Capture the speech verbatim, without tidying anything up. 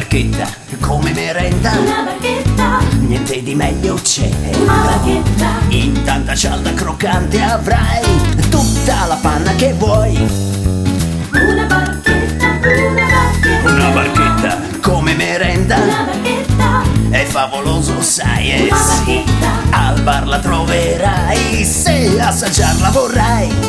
barchetta come merenda, una barchetta, niente di meglio c'è. una barchetta, In tanta cialda croccante avrai tutta la panna che vuoi. una barchetta, una barchetta, Una barchetta come merenda, una barchetta, è favoloso sai e una sì, barchetta, al bar la troverai se assaggiarla vorrai.